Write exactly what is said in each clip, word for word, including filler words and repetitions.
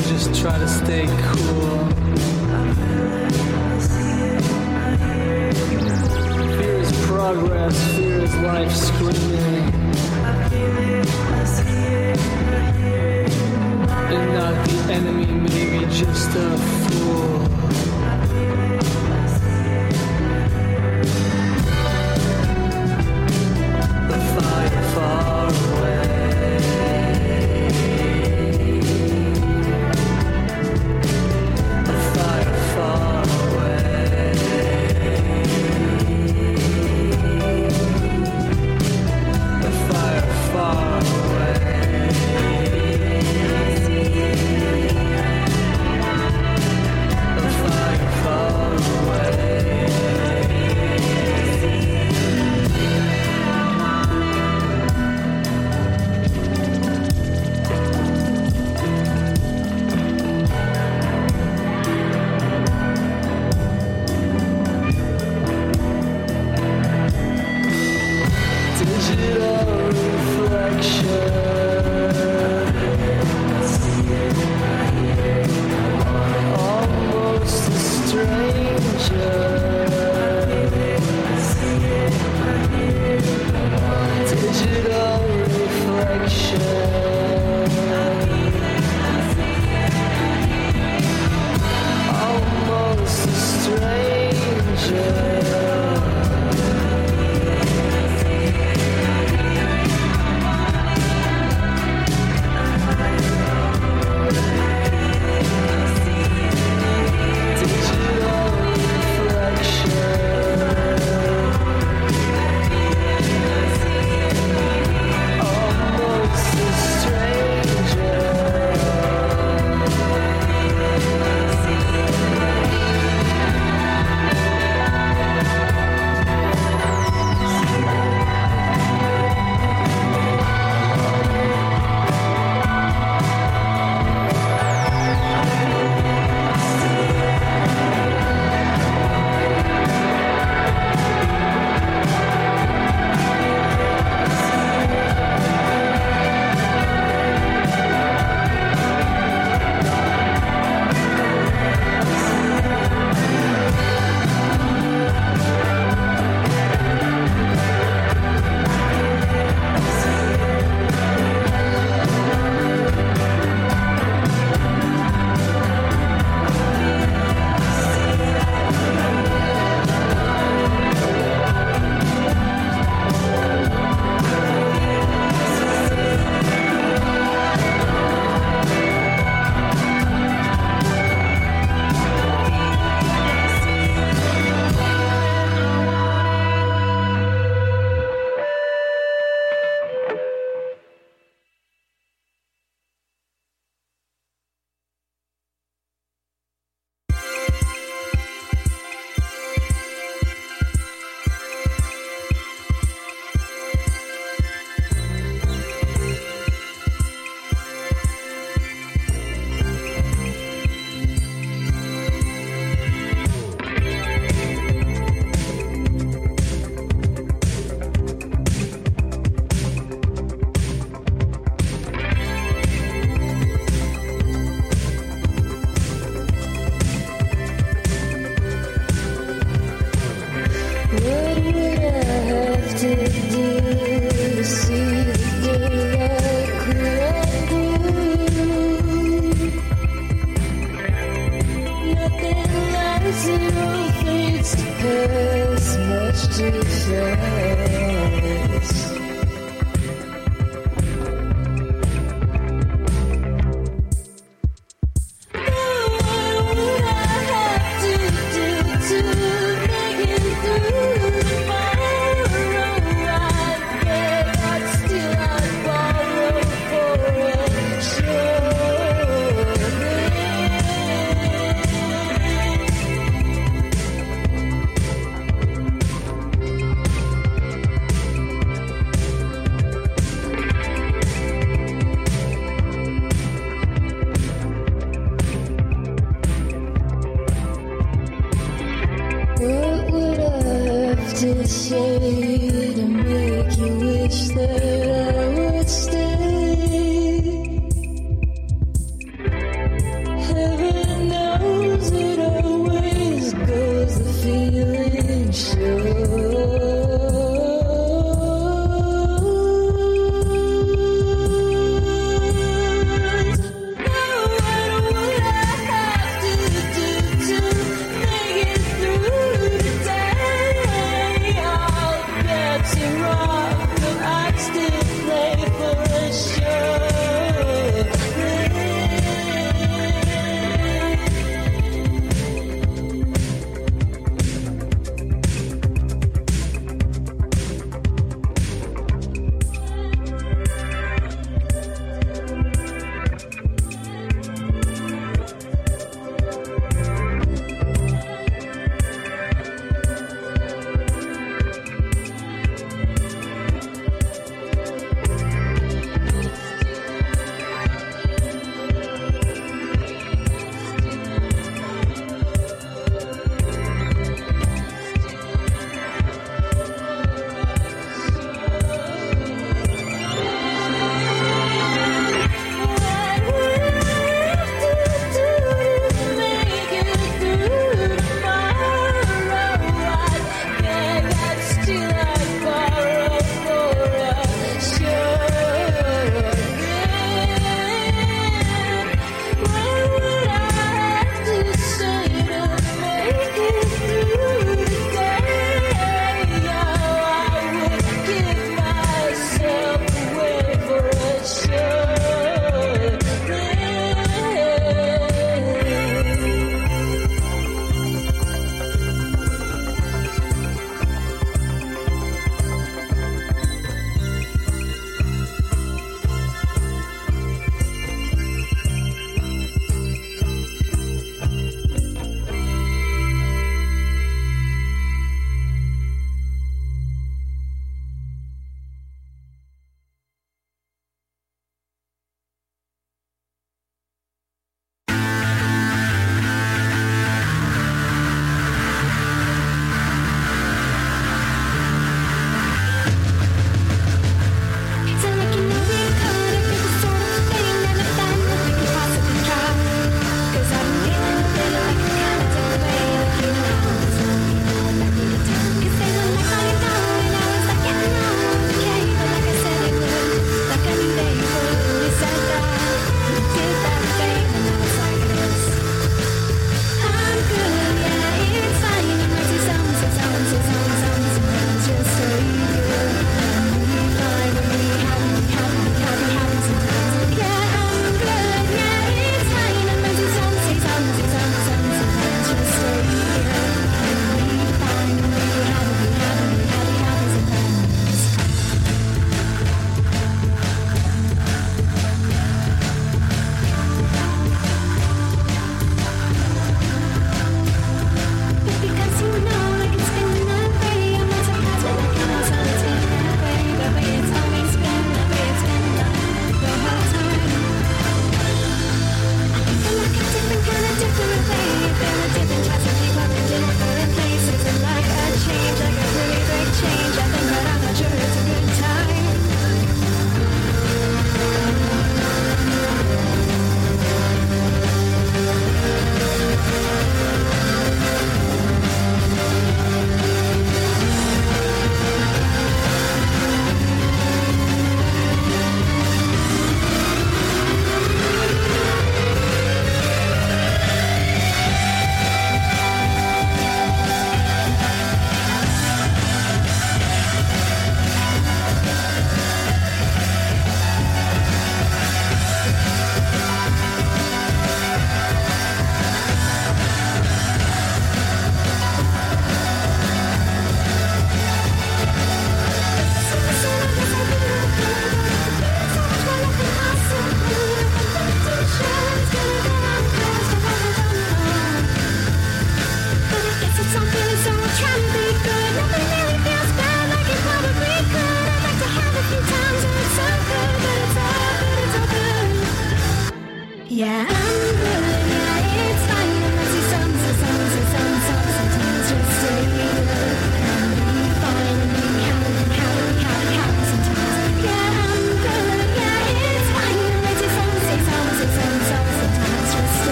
just try to stay cool. Fear is progress, fear is life screaming. And not the enemy, maybe just a fool. The fire far away. The fire far away. The fire far away. The fire far away. Digital reflection, almost a stranger. Digital reflection, almost a stranger.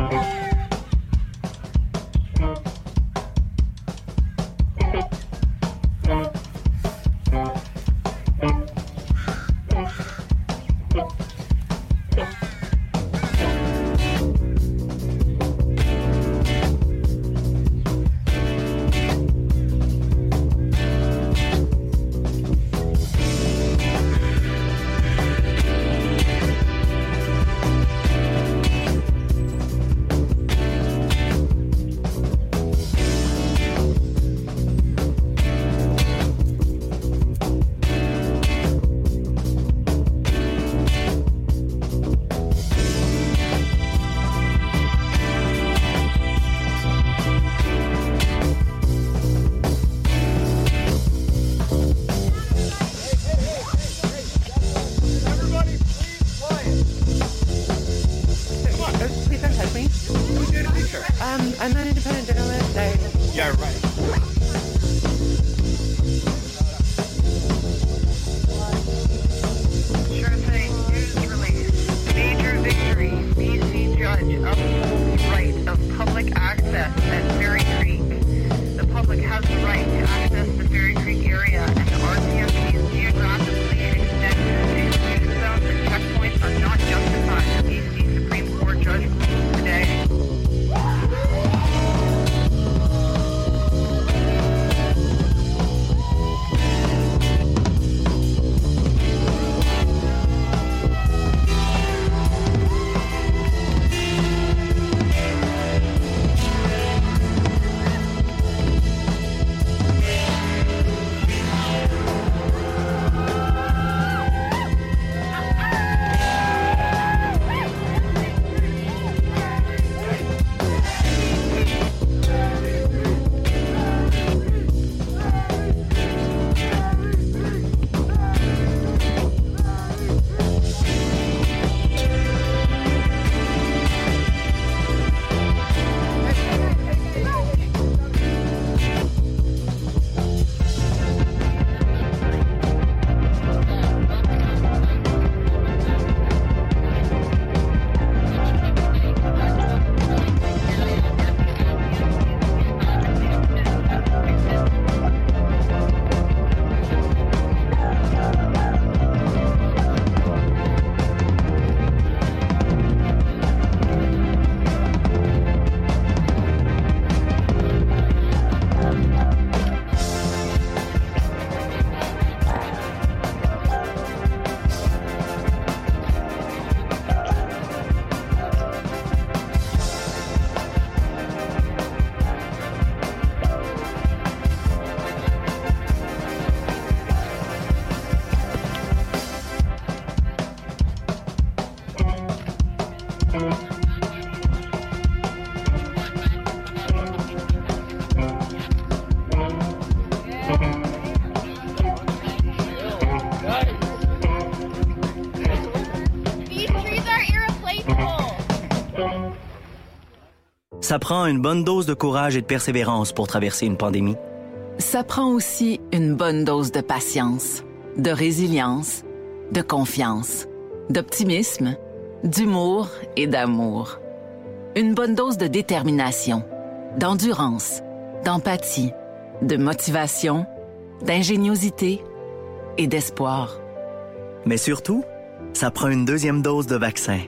Ça prend une bonne dose de courage et de persévérance pour traverser une pandémie. Ça prend aussi une bonne dose de patience, de résilience, de confiance, d'optimisme, d'humour et d'amour. Une bonne dose de détermination, d'endurance, d'empathie, de motivation, d'ingéniosité et d'espoir. Mais surtout, ça prend une deuxième dose de vaccin.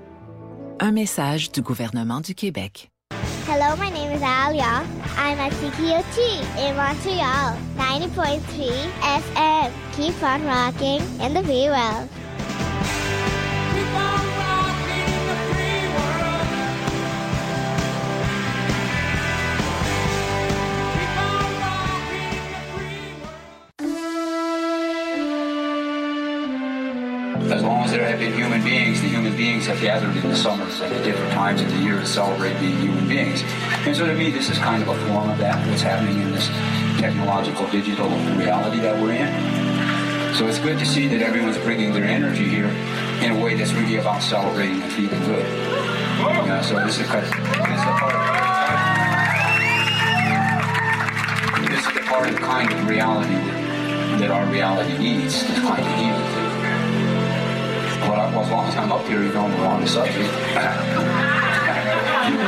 Un message du gouvernement du Québec. Hello, my name is Alia. I'm at C K O T in Montreal, ninety point three F M. Keep on rocking in the free world. Keep on rocking in the free world. Keep on rocking in the free world. As long as there have been human beings, the human beings have gathered in the summers at the different times of the year to celebrate being human beings. And so to me, this is kind of a form of that, what's happening in this technological, digital reality that we're in. So it's good to see that everyone's bringing their energy here in a way that's really about celebrating and feeling good. Uh, so this is, kind of, this is the part of this is the part of the kind of reality that, that our reality needs, this kind of healing. Well, as long as I'm up here, you know, we're on the subject. You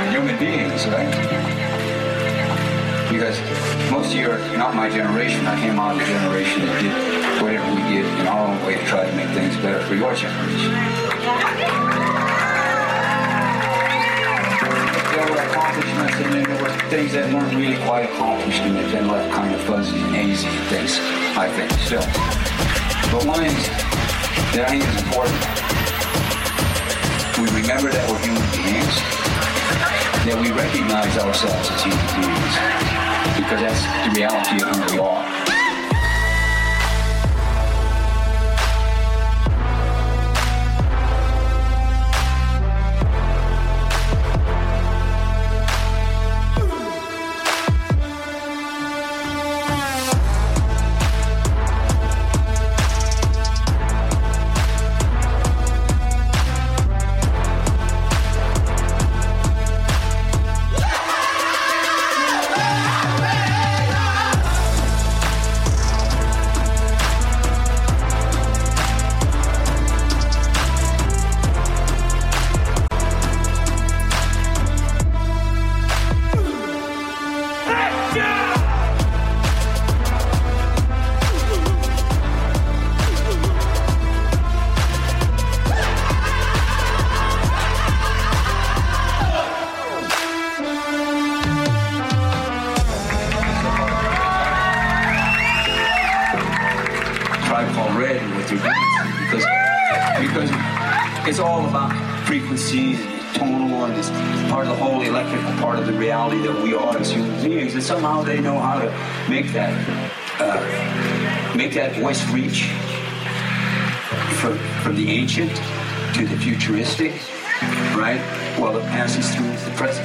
beings, right? Because most of you are not my generation. I came out of the generation that did whatever we did in our own way to try to make things better for your generation. There were accomplishments, and then there were things that weren't really quite accomplished and that then left kind of fuzzy and hazy things, I think, still. But one thing that I think is important, we remember that we're human beings, that we recognize ourselves as human beings, because that's the reality of who we are. It's all about frequencies and tonal, and it's part of the whole electrical part of the reality that we are as human beings. And somehow they know how to make that uh, make that voice reach from from the ancient to the futuristic, right? While it passes through the present.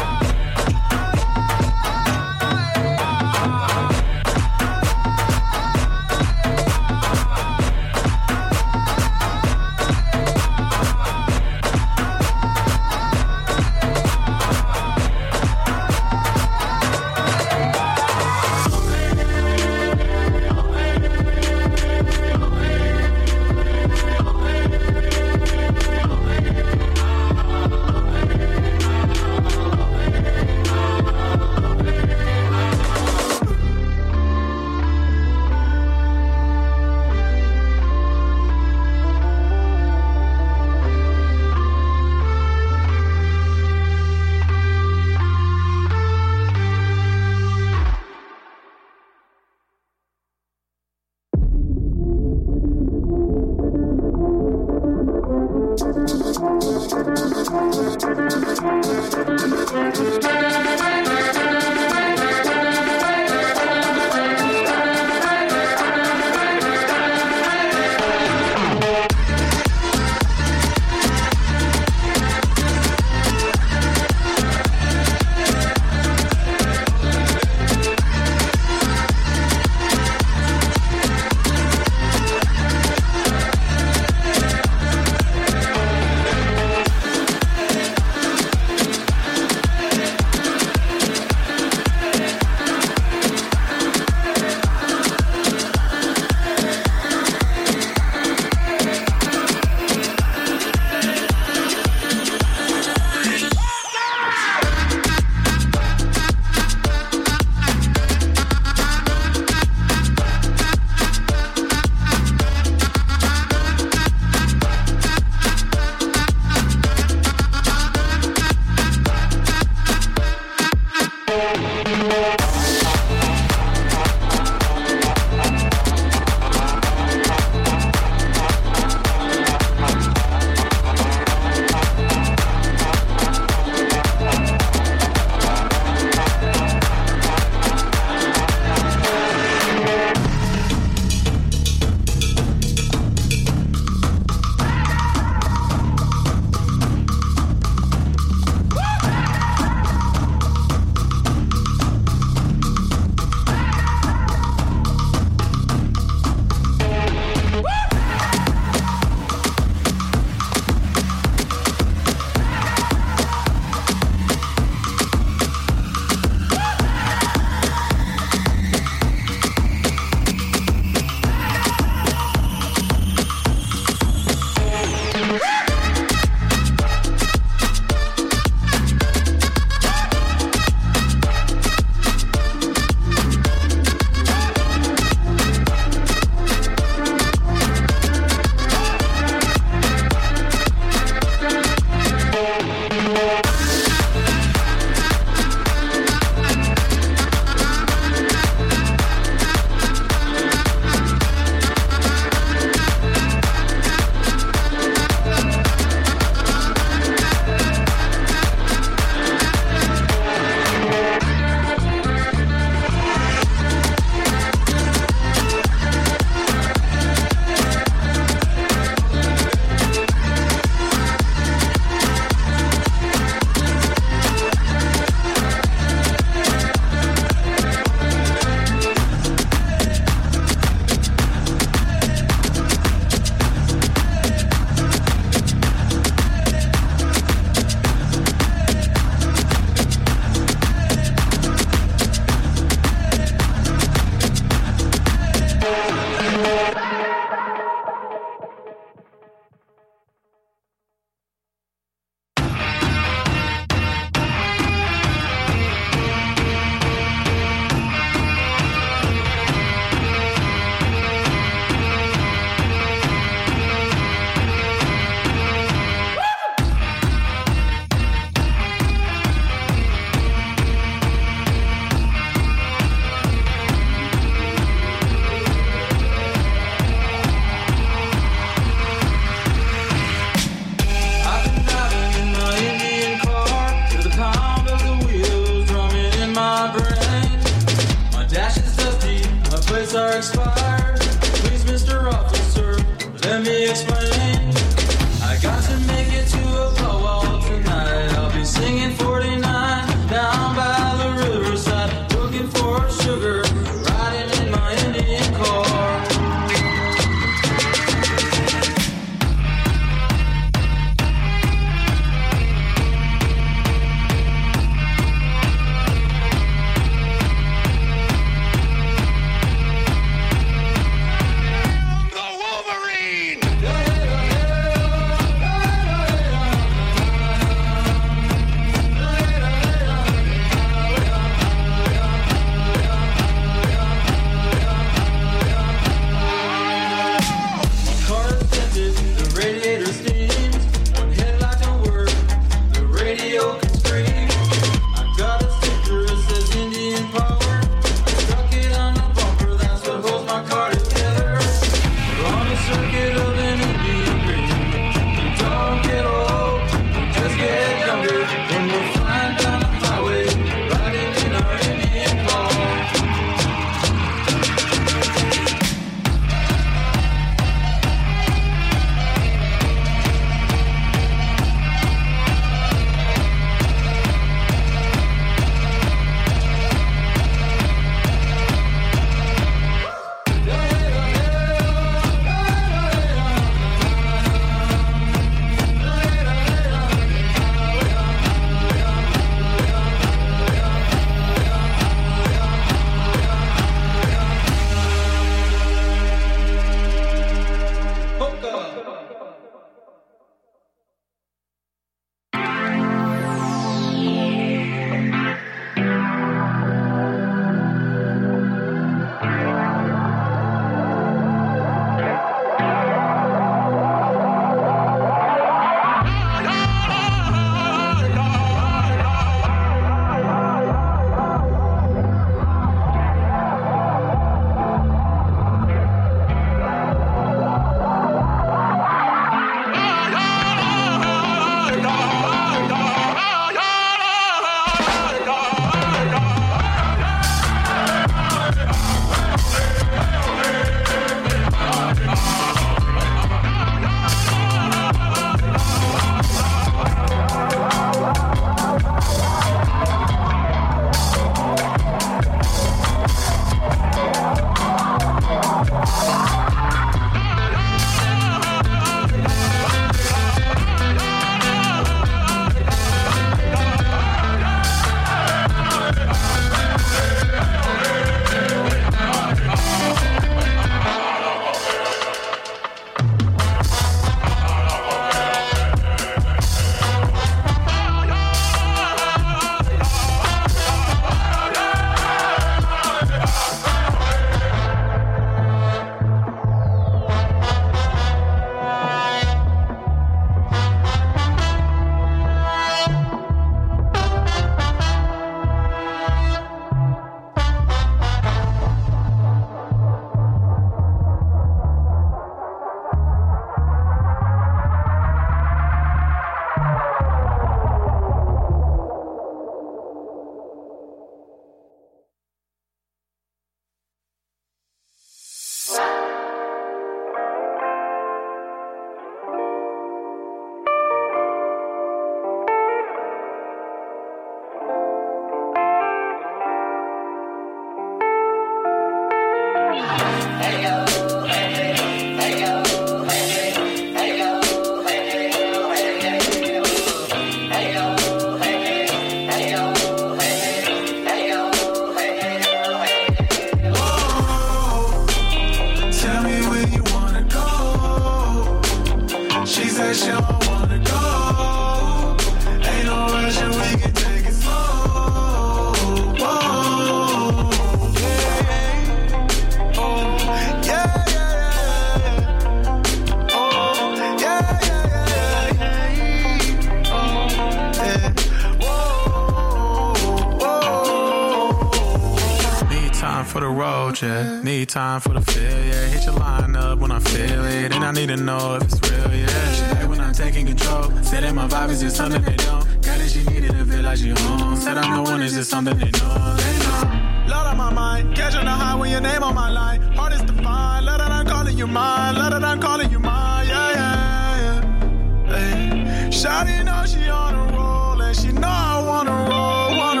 for the road, yeah. Need time for the feel, yeah. Hit your line up when I feel it, and I need to know if it's real, yeah. She like when I'm taking control. Said that my vibe is just something they don't. Got it, she needed to feel like she home. Said I'm the one, is just something they know, they know. Load on my mind, catching the high when your name on my line. Hardest to find, let it, I'm calling you mine. Let it, I'm calling you mine, yeah, yeah, yeah. Hey. Shawty know she on a roll, and she know I wanna roll, wanna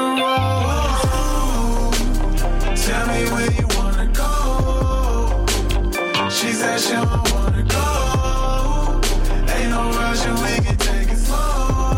roll. Tell me where you wanna go. She said she don't wanna go. Ain't no rush and we can take it slow.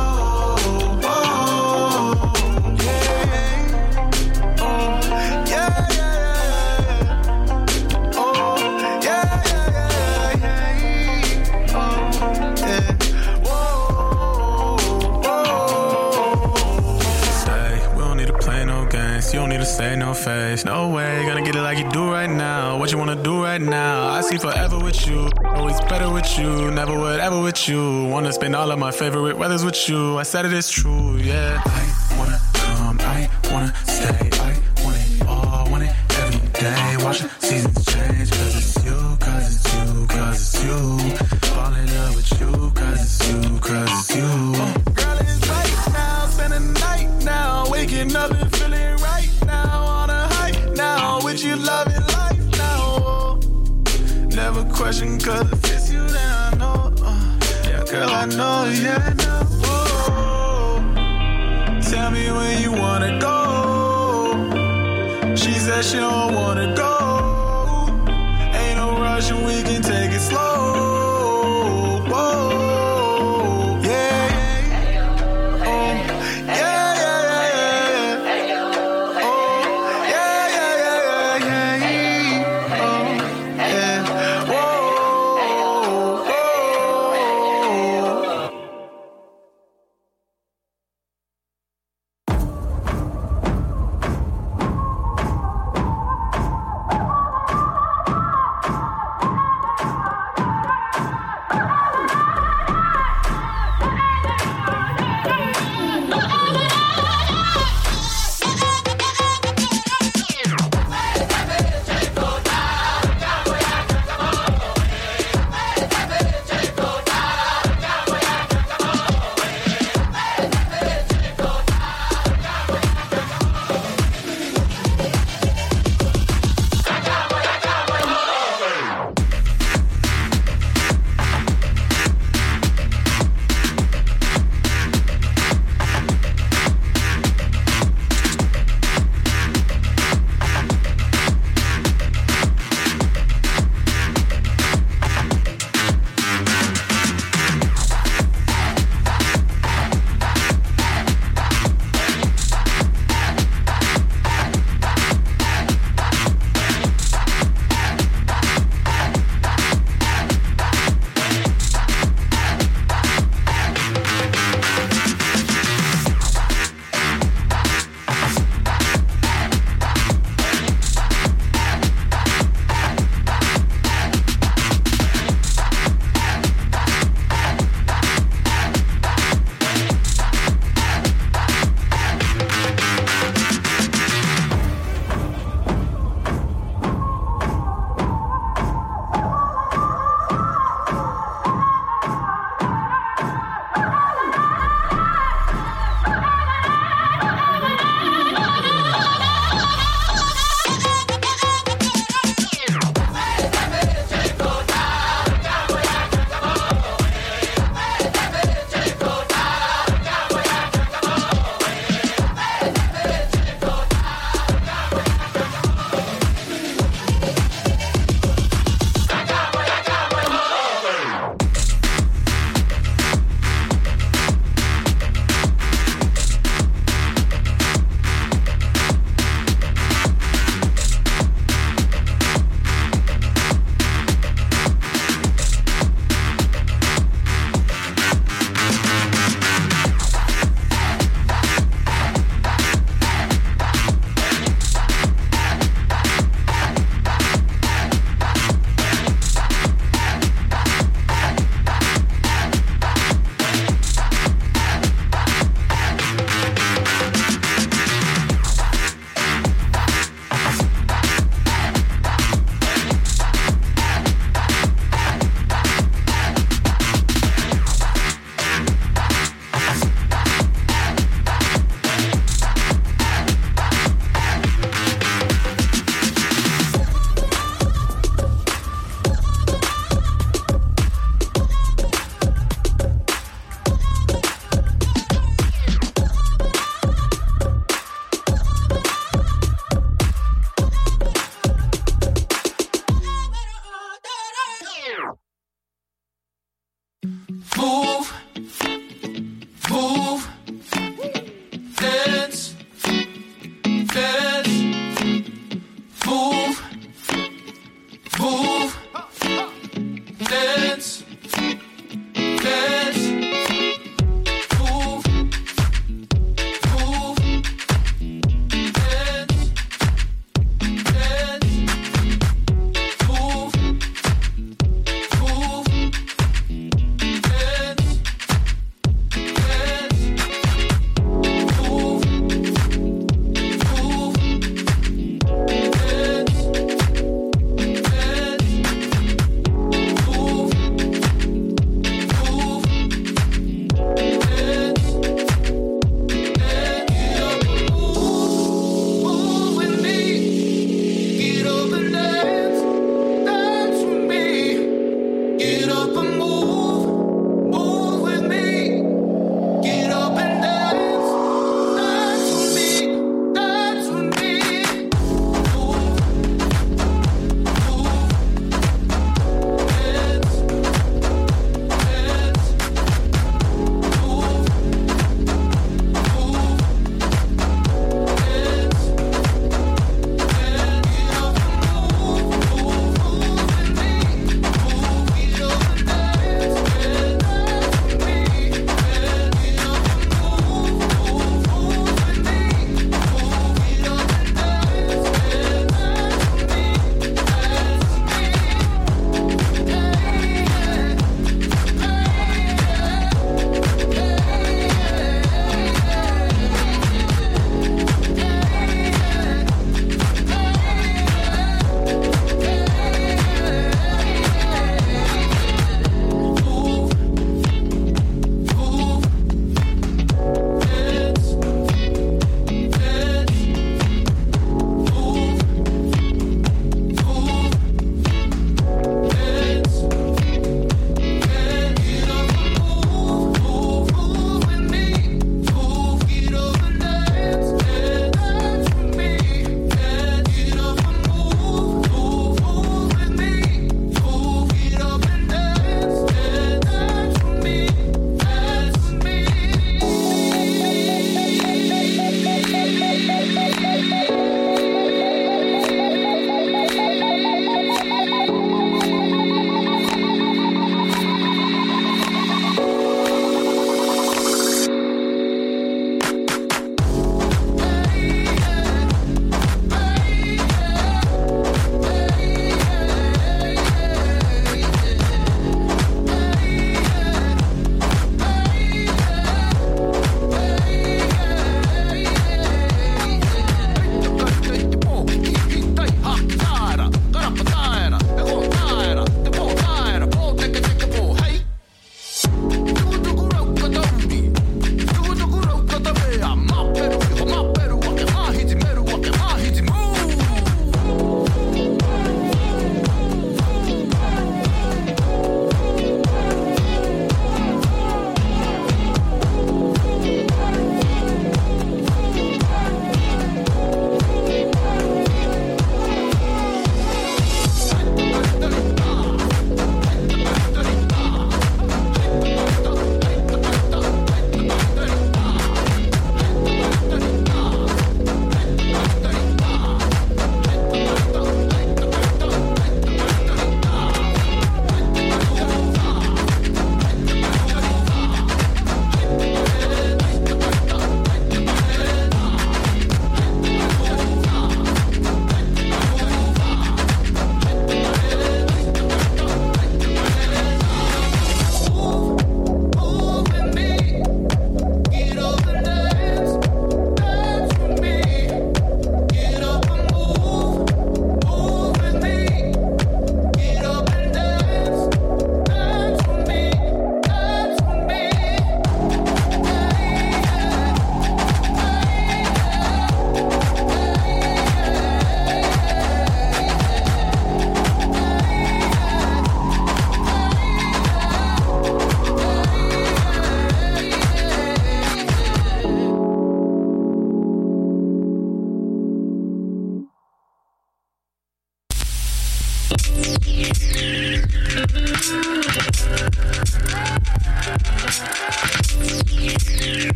You don't need to say no face, no way. Gonna get it like you do right now. What you wanna do right now? I see forever with you, always better with you, never would ever with you. Wanna spend all of my favorite weathers with you. I said it is true, yeah. I wanna come, I wanna stay, I want it all, want it every day. Watch the seasons change, cause it's you, cause it's you, cause it's you. Fall in love with you, cause it's you, cause it's you. Oh, girl, it's right now, spend the night now, waking up and feeling right now, on a high now, with you loving life now. Never question, cause if it's you, then I know. Uh, yeah, girl, I know, yeah, I know. Oh, tell me where you wanna go. She said she don't wanna go. Ain't no rush and we can take it slow. Whoa.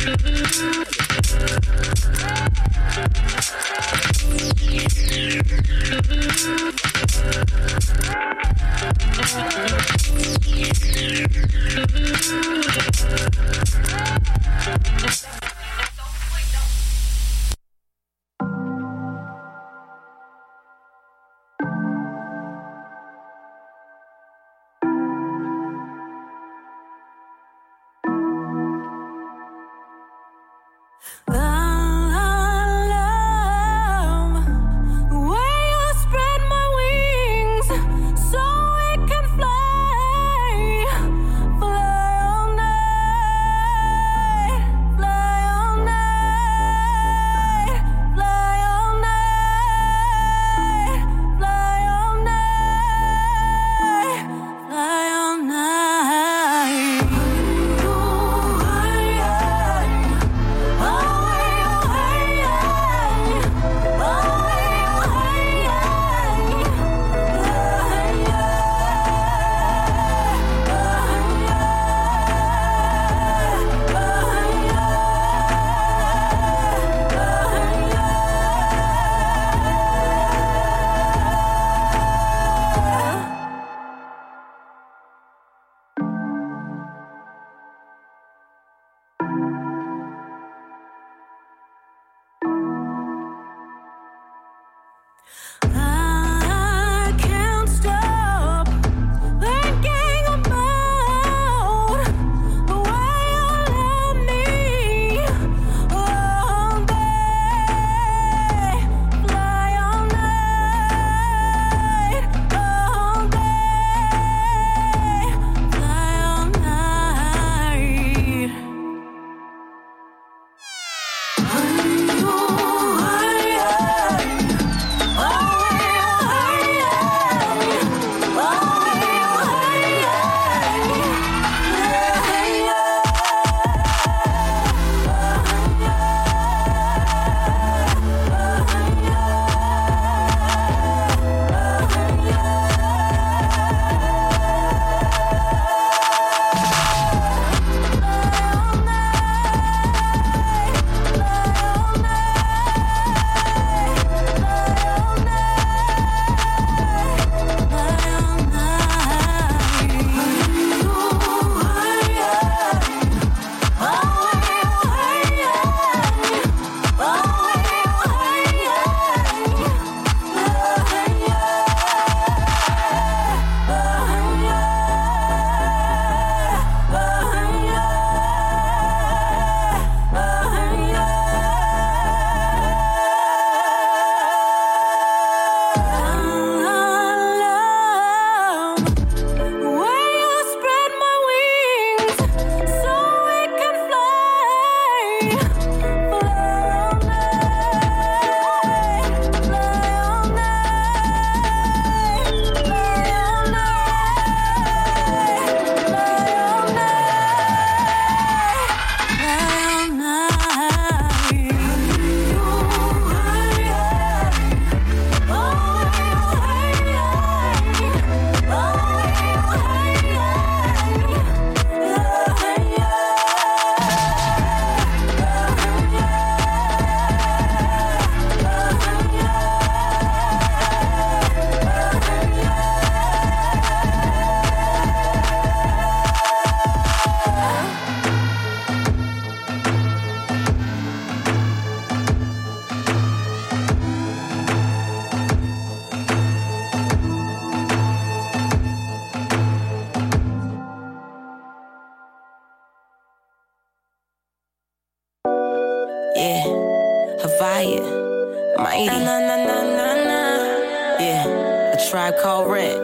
Havaya, Mighty. Na na na na na na. Yeah, A Tribe Called Red.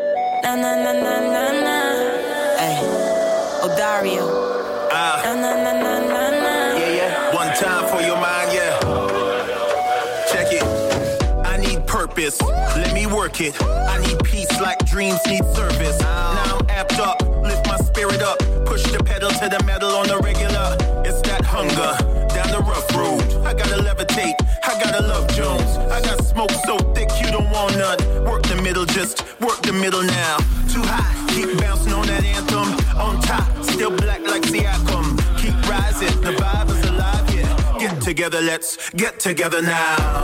Na na na na na na. Hey, Odario. Ah. Na na na na na na. Yeah yeah. One time for your mind, yeah. Check it. I need purpose. Let me work it. I need peace like dreams need service. Now I'm amped up. Lift my spirit up. Push the pedal to the metal on the regular. It's that hunger. Down the rough road. I gotta levitate. I gotta love Jones. I got smoke so thick you don't want none. Work the middle, just work the middle now. Too high, keep bouncing on that anthem. On top, still black like Siakam. Keep rising, the vibe is together, let's get together now.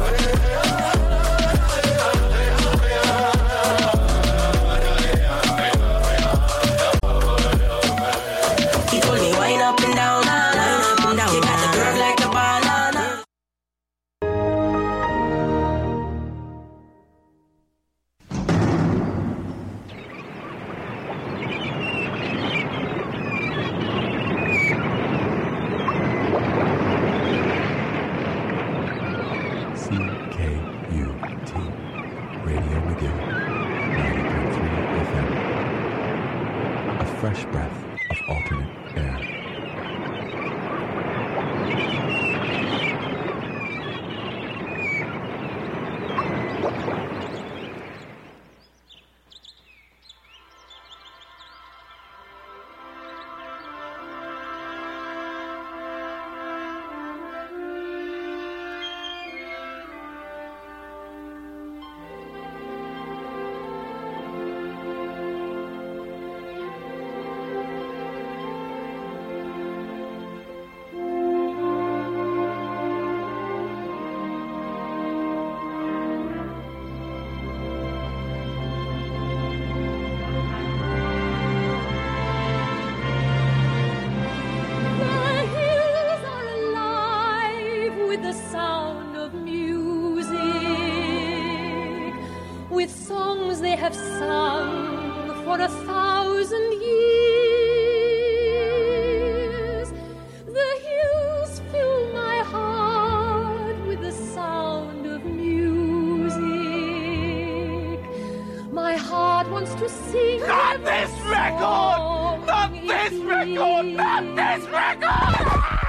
Not this record! Not this record! Not this record!